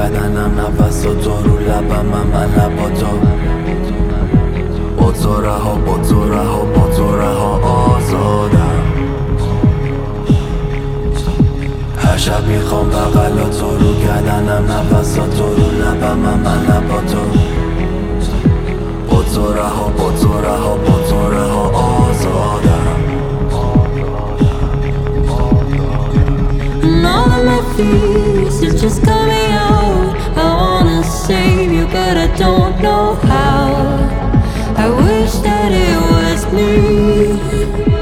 کردنم نفساتو رو لبم من لباتو با تو رها با تو رها با تو رها آزادم هر شب میخوام بغلاتو رو کردنم نفساتو رو لبم من لباتو با تو رها با تو رها با تو رها آزادم And all of my fears is just coming out. I wanna save you but I don't know how. I wish that it was me.